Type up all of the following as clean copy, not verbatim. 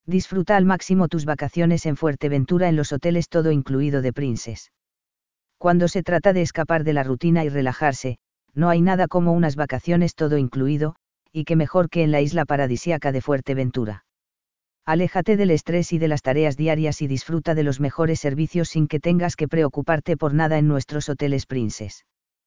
Disfruta al máximo tus vacaciones en Fuerteventura en los hoteles todo incluido de Princess. Cuando se trata de escapar de la rutina y relajarse, no hay nada como unas vacaciones todo incluido, y qué mejor que en la isla paradisíaca de Fuerteventura. Aléjate del estrés y de las tareas diarias y disfruta de los mejores servicios sin que tengas que preocuparte por nada en nuestros hoteles Princess.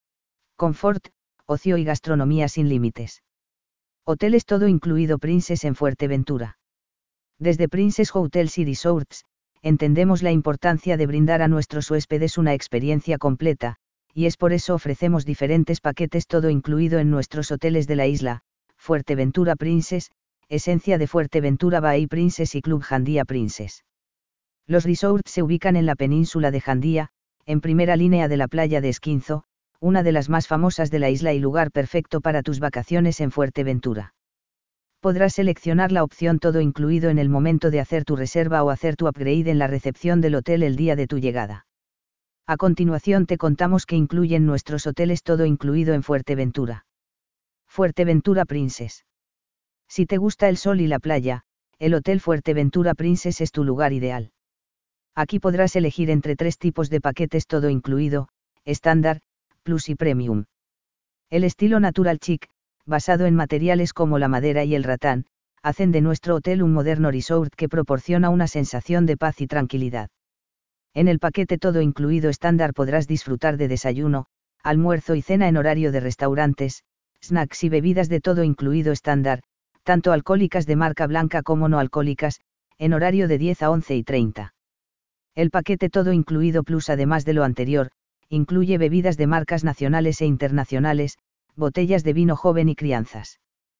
Confort, ocio y gastronomía sin límites. Hoteles todo incluido Princess en Fuerteventura. Desde Princess Hotels y Resorts, entendemos la importancia de brindar a nuestros huéspedes una experiencia completa, y es por eso ofrecemos diferentes paquetes todo incluido en nuestros hoteles de la isla, Fuerteventura Princess, Esencia de Fuerteventura Bay Princess y Club Jandía Princess. Los resorts se ubican en la península de Jandía, en primera línea de la playa de Esquinzo, una de las más famosas de la isla y lugar perfecto para tus vacaciones en Fuerteventura. Podrás seleccionar la opción todo incluido en el momento de hacer tu reserva o hacer tu upgrade en la recepción del hotel el día de tu llegada. A continuación te contamos qué incluyen nuestros hoteles todo incluido en Fuerteventura. Fuerteventura Princess. Si te gusta el sol y la playa, el Hotel Fuerteventura Princess es tu lugar ideal. Aquí podrás elegir entre 3 tipos de paquetes todo incluido, estándar, plus y premium. El estilo natural chic, basado en materiales como la madera y el ratán, hacen de nuestro hotel un moderno resort que proporciona una sensación de paz y tranquilidad. En el paquete todo incluido estándar podrás disfrutar de desayuno, almuerzo y cena en horario de restaurantes, snacks y bebidas de todo incluido estándar, tanto alcohólicas de marca blanca como no alcohólicas, en horario de 10 a 11:30. El paquete todo incluido plus además de lo anterior, incluye bebidas de marcas nacionales e internacionales, botellas de vino joven y crianzas.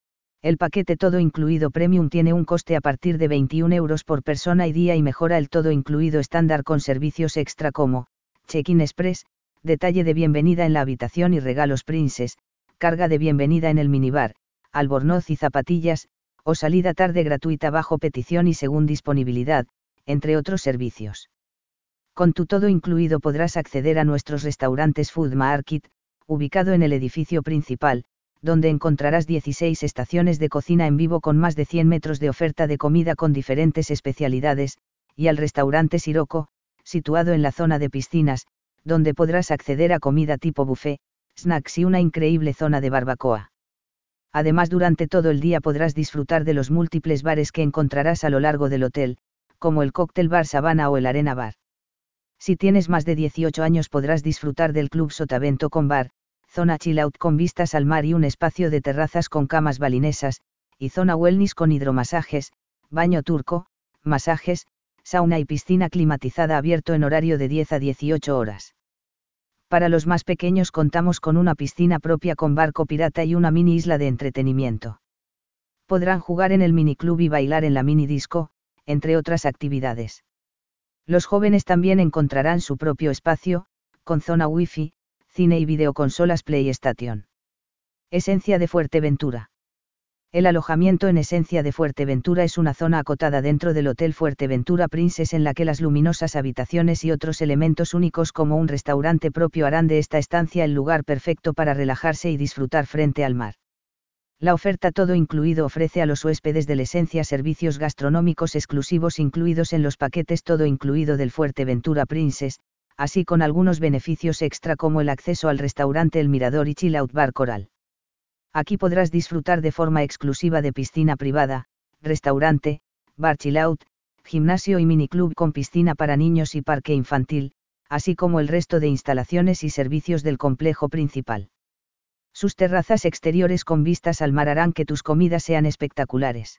El paquete todo incluido premium tiene un coste a partir de 21 euros por persona y día y mejora el todo incluido estándar con servicios extra como, check-in express, detalle de bienvenida en la habitación y regalos Princess, carga de bienvenida en el minibar, albornoz y zapatillas, o salida tarde gratuita bajo petición y según disponibilidad, entre otros servicios. Con tu todo incluido podrás acceder a nuestros restaurantes Food Market, ubicado en el edificio principal, donde encontrarás 16 estaciones de cocina en vivo con más de 100 metros de oferta de comida con diferentes especialidades, y al restaurante Siroco, situado en la zona de piscinas, donde podrás acceder a comida tipo buffet, snacks y una increíble zona de barbacoa. Además, durante todo el día podrás disfrutar de los múltiples bares que encontrarás a lo largo del hotel, como el Cóctel Bar Sabana o el Arena Bar. Si tienes más de 18 años podrás disfrutar del Club Sotavento con bar, zona chill out con vistas al mar y un espacio de terrazas con camas balinesas, y zona wellness con hidromasajes, baño turco, masajes, sauna y piscina climatizada abierto en horario de 10 a 18 horas. Para los más pequeños contamos con una piscina propia con barco pirata y una mini isla de entretenimiento. Podrán jugar en el miniclub y bailar en la mini disco, entre otras actividades. Los jóvenes también encontrarán su propio espacio, con zona wifi, cine y videoconsolas PlayStation. Esencia de Fuerteventura. El alojamiento en Esencia de Fuerteventura es una zona acotada dentro del Hotel Fuerteventura Princess en la que las luminosas habitaciones y otros elementos únicos como un restaurante propio harán de esta estancia el lugar perfecto para relajarse y disfrutar frente al mar. La oferta todo incluido ofrece a los huéspedes de la Esencia servicios gastronómicos exclusivos incluidos en los paquetes todo incluido del Fuerteventura Princess, así con algunos beneficios extra como el acceso al restaurante El Mirador y Chill Out Bar Coral. Aquí podrás disfrutar de forma exclusiva de piscina privada, restaurante, bar chill out, gimnasio y miniclub con piscina para niños y parque infantil, así como el resto de instalaciones y servicios del complejo principal. Sus terrazas exteriores con vistas al mar harán que tus comidas sean espectaculares.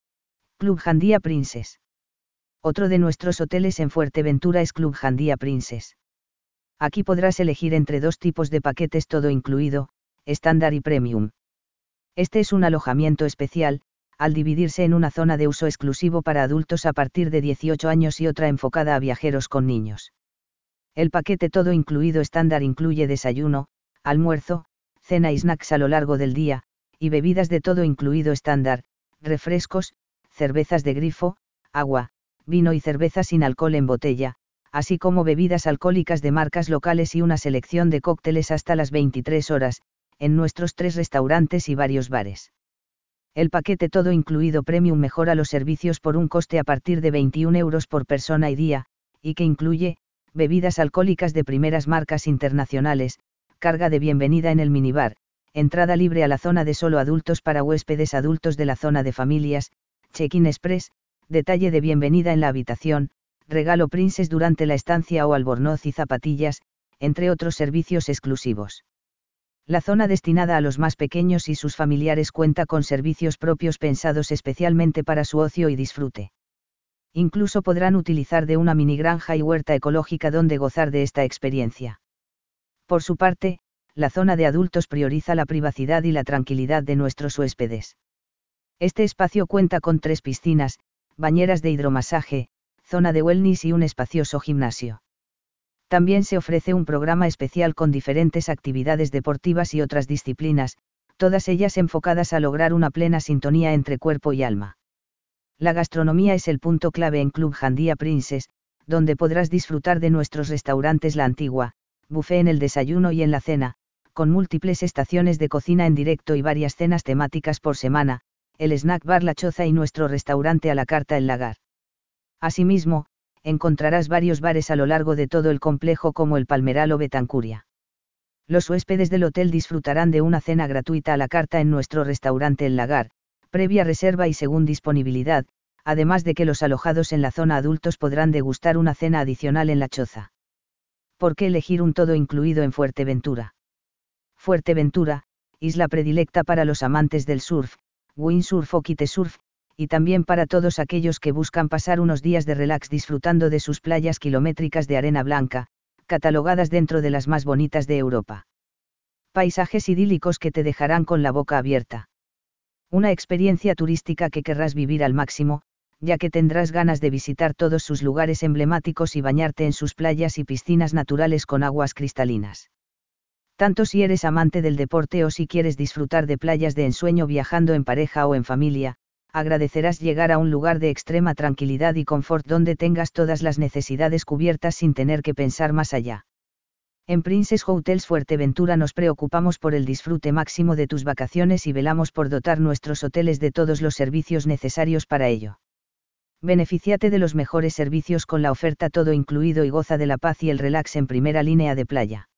Club Jandía Princess. Otro de nuestros hoteles en Fuerteventura es Club Jandía Princess. Aquí podrás elegir entre 2 tipos de paquetes todo incluido, estándar y premium. Este es un alojamiento especial, al dividirse en una zona de uso exclusivo para adultos a partir de 18 años y otra enfocada a viajeros con niños. El paquete todo incluido estándar incluye desayuno, almuerzo, cena y snacks a lo largo del día, y bebidas de todo incluido estándar, refrescos, cervezas de grifo, agua, vino y cerveza sin alcohol en botella, así como bebidas alcohólicas de marcas locales y una selección de cócteles hasta las 23 horas, en nuestros 3 restaurantes y varios bares. El paquete todo incluido Premium mejora los servicios por un coste a partir de 21 euros por persona y día, y que incluye, bebidas alcohólicas de primeras marcas internacionales, carga de bienvenida en el minibar, entrada libre a la zona de solo adultos para huéspedes adultos de la zona de familias, check-in express, detalle de bienvenida en la habitación, regalo Princess durante la estancia o albornoz y zapatillas, entre otros servicios exclusivos. La zona destinada a los más pequeños y sus familiares cuenta con servicios propios pensados especialmente para su ocio y disfrute. Incluso podrán utilizar de una mini granja y huerta ecológica donde gozar de esta experiencia. Por su parte, la zona de adultos prioriza la privacidad y la tranquilidad de nuestros huéspedes. Este espacio cuenta con 3 piscinas, bañeras de hidromasaje, zona de wellness y un espacioso gimnasio. También se ofrece un programa especial con diferentes actividades deportivas y otras disciplinas, todas ellas enfocadas a lograr una plena sintonía entre cuerpo y alma. La gastronomía es el punto clave en Club Jandía Princess, donde podrás disfrutar de nuestros restaurantes La Antigua, buffet en el desayuno y en la cena, con múltiples estaciones de cocina en directo y varias cenas temáticas por semana, el snack bar La Choza y nuestro restaurante a la carta El Lagar. Asimismo, encontrarás varios bares a lo largo de todo el complejo como el Palmeral o Betancuria. Los huéspedes del hotel disfrutarán de una cena gratuita a la carta en nuestro restaurante El Lagar, previa reserva y según disponibilidad, además de que los alojados en la zona adultos podrán degustar una cena adicional en La Choza. ¿Por qué elegir un todo incluido en Fuerteventura? Fuerteventura, isla predilecta para los amantes del surf, windsurf o kitesurf, y también para todos aquellos que buscan pasar unos días de relax disfrutando de sus playas kilométricas de arena blanca, catalogadas dentro de las más bonitas de Europa. Paisajes idílicos que te dejarán con la boca abierta. Una experiencia turística que querrás vivir al máximo, ya que tendrás ganas de visitar todos sus lugares emblemáticos y bañarte en sus playas y piscinas naturales con aguas cristalinas. Tanto si eres amante del deporte o si quieres disfrutar de playas de ensueño viajando en pareja o en familia, agradecerás llegar a un lugar de extrema tranquilidad y confort donde tengas todas las necesidades cubiertas sin tener que pensar más allá. En Princess Hotels Fuerteventura nos preocupamos por el disfrute máximo de tus vacaciones y velamos por dotar nuestros hoteles de todos los servicios necesarios para ello. Benefíciate de los mejores servicios con la oferta todo incluido y goza de la paz y el relax en primera línea de playa.